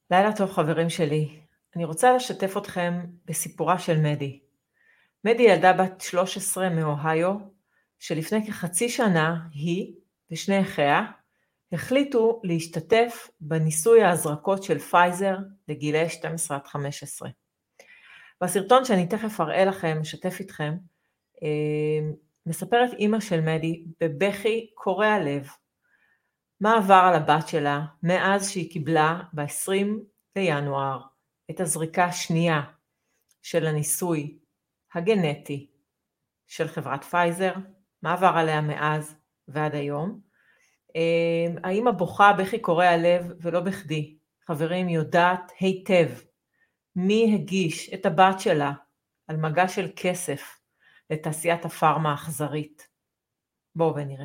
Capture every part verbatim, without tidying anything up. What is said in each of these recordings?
לילה טוב חברים שלי, אני רוצה לשתף אתכם בסיפורה של מדי. מדי ילדה בת שלוש עשרה מאוהיו, שלפני כחצי שנה היא ושני אחיה החליטו להשתתף בניסוי ההזרקות של פייזר לגילאי שתים עשרה עד חמש עשרה. בסרטון שאני תכף אראה לכם, משתף איתכם, מספרת אימא של מדי בבכי קורע לב מה עבר על הבת שלה מאז שהיא קיבלה ב-עשרים לינואר את הזריקה השנייה של הניסוי הגנטי של חברת פייזר, מה עבר עליה מאז ועד היום. האמא בוכה בכי קורע לב ולא בכדי. חברים, יודעת היטב מי הגיש את הבת שלה על מגע של כסף לתעשיית הפארמה האכזרית. בואו ונראה.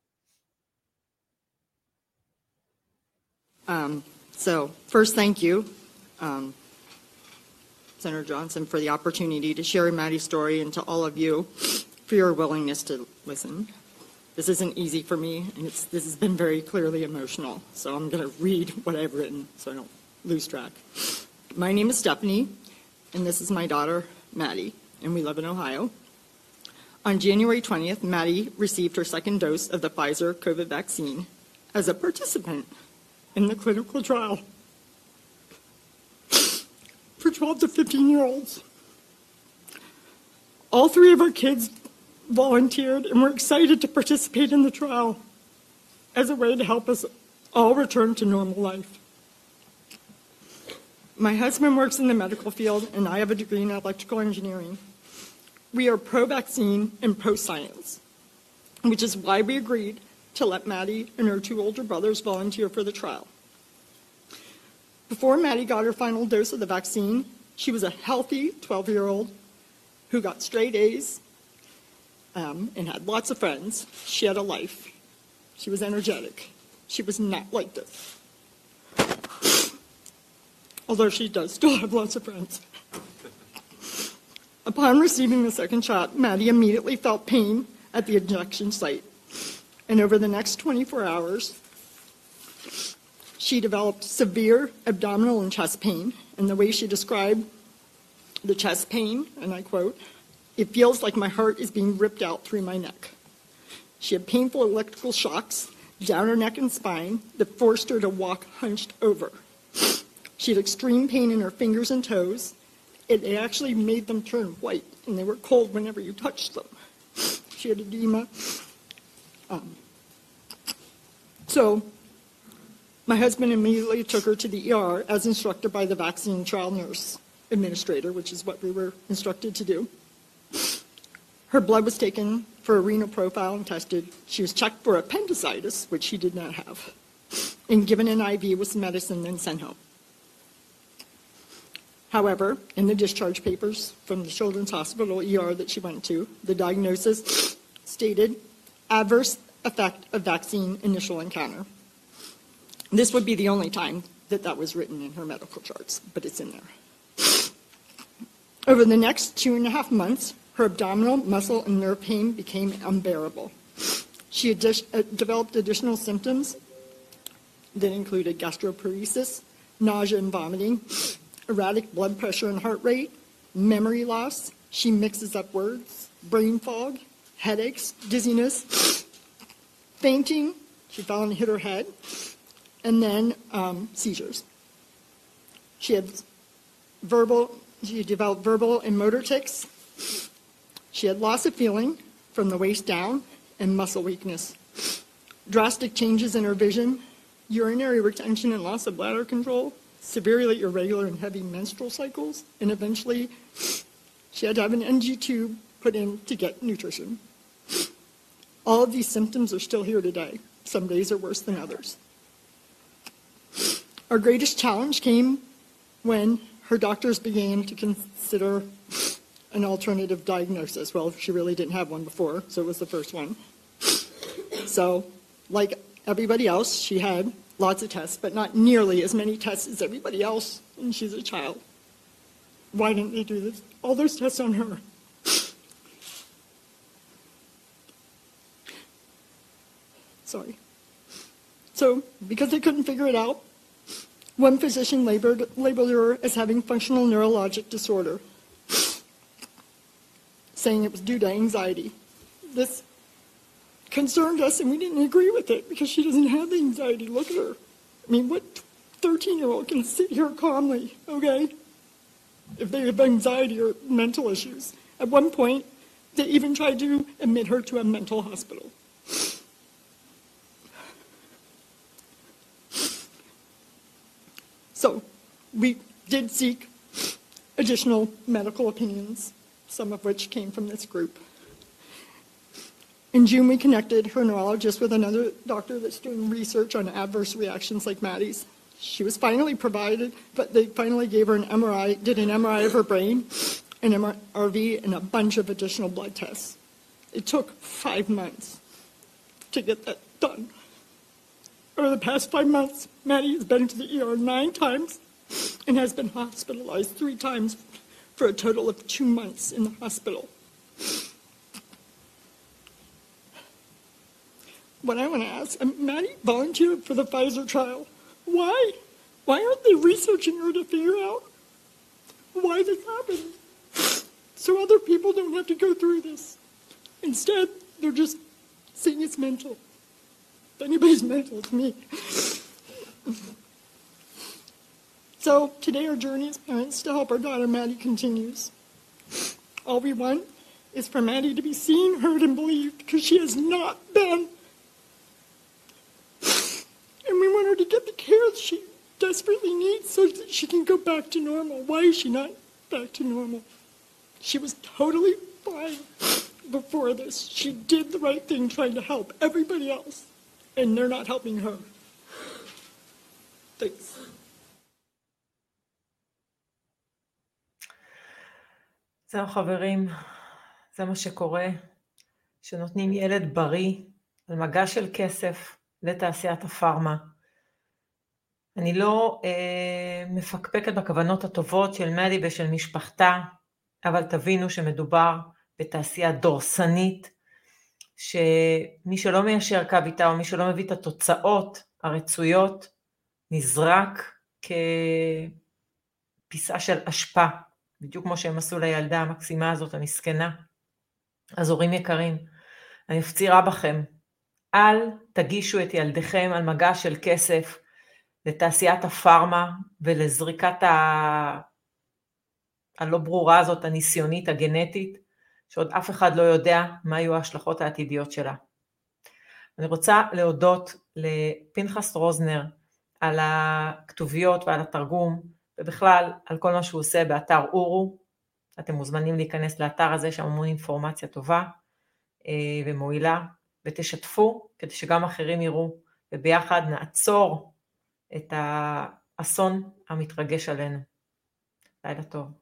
Um, so first, thank you, um, Senator Johnson, for the opportunity to share Maddie's story, and to all of you for your willingness to listen. This isn't easy for me, and it's, this has been very clearly emotional, so I'm going to read what I've written so I don't lose track. My name is Stephanie, and this is my daughter, Maddie, and we live in Ohio. On January twentieth, Maddie received her second dose of the Pfizer COVID vaccine as a participant in the clinical trial for twelve to fifteen-year-olds. All three of our kids volunteered and were excited to participate in the trial as a way to help us all return to normal life. My husband works in the medical field, and I have a degree in electrical engineering. We are pro-vaccine and pro-science, which is why we agreed to let Maddie and her two older brothers volunteer for the trial. Before Maddie got her final dose of the vaccine, she was a healthy twelve-year-old who got straight A's um, and had lots of friends. She had a life. She was energetic. She was not like this. Although she does still have lots of friends. Upon receiving the second shot, Maddie immediately felt pain at the injection site. And over the next twenty-four hours, she developed severe abdominal and chest pain. And the way she described the chest pain, and I quote, "It feels like my heart is being ripped out through my neck." She had painful electrical shocks down her neck and spine that forced her to walk hunched over. She had extreme pain in her fingers and toes. It actually made them turn white, and they were cold whenever you touched them. She had edema. Um, so my husband immediately took her to the E R as instructed by the vaccine trial nurse administrator, which is what we were instructed to do. Her blood was taken for a renal profile and tested. She was checked for appendicitis, which she did not have, and given an I V with some medicine, then sent home. However, in the discharge papers from the Children's Hospital E R that she went to, the diagnosis stated adverse effect of vaccine initial encounter. This would be the only time that that was written in her medical charts, but it's in there. Over the next two and a half months, her abdominal, muscle, and nerve pain became unbearable. She had dis- uh, developed additional symptoms that included gastroparesis, nausea and vomiting, erratic blood pressure and heart rate, memory loss. She mixes up words, brain fog, headaches, dizziness, fainting. She fell and hit her head, and then um, seizures. She had verbal, she developed verbal and motor tics. She had loss of feeling from the waist down and muscle weakness. Drastic changes in her vision, urinary retention and loss of bladder control, severely irregular and heavy menstrual cycles, and eventually she had to have an N G tube put in to get nutrition. All of these symptoms are still here today. Some days are worse than others. Our greatest challenge came when her doctors began to consider an alternative diagnosis. Well, she really didn't have one before, so it was the first one. So, like everybody else, she had lots of tests, but not nearly as many tests as everybody else, and she's a child. Why didn't they do this? All those tests on her. Sorry. So, because they couldn't figure it out, One physician labeled, labeled her as having functional neurologic disorder, saying it was due to anxiety. This concerned us, and we didn't agree with it because she doesn't have anxiety. Look at her. I mean, what thirteen-year-old can sit here calmly, okay, if they have anxiety or mental issues? At one point, they even tried to admit her to a mental hospital. So we did seek additional medical opinions, some of which came from this group. In June, we connected her neurologist with another doctor that's doing research on adverse reactions like Maddie's. She was finally provided, but they finally gave her an M R I, did an M R I of her brain, an M R V, and a bunch of additional blood tests. It took five months to get that done. Over the past five months, Maddie has been to the E R nine times and has been hospitalized three times for a total of two months in the hospital. What I want to ask, um, Maddie volunteered for the Pfizer trial. Why? Why aren't they researching her to figure out why this happened? So other people don't have to go through this. Instead, they're just saying it's mental. If anybody's mental, it's me. So today our journey as parents to help our daughter Maddie continues. All we want is for Maddie to be seen, heard, and believed, because she has not been. And we want her to get the care she desperately needs so that she can go back to normal. Why is she not back to normal? She was totally fine before this. She did the right thing trying to help everybody else, and they're not helping her. Thanks. זהו חברים, זה מה שקורה, שנותנים ילד בריא על מגע של כסף לתעשיית הפארמה. אני לא אה, מפקפקת בכוונות הטובות של מאדי ושל משפחתה, אבל תבינו שמדובר בתעשייה דורסנית, שמי שלא מיישר קו איתה או מי שלא מביא את התוצאות הרצויות, נזרק כפיסה של אשפה, בדיוק כמו שהם עשו לילדה המקסימה הזאת, המסכנה. אז הורים יקרים, אני מפצירה בכם, אל תגישו את ילדיכם על מגע של כסף לתעשיית הפארמה ולזריקת ה... הלא ברורה הזאת, הניסיונית, הגנטית, שעוד אף אחד לא יודע מה יהיו ההשלכות העתידיות שלה. אני רוצה להודות לפנחס רוזנר על הכתוביות ועל התרגום, ובכלל על כל מה שהוא עושה באתר אורו. אתם מוזמנים להיכנס לאתר הזה, שם המון אינפורמציה טובה ומועילה, ותשתפו כדי שגם אחרים יראו, וביחד נעצור את האסון המתרגש עלינו. לילה טוב.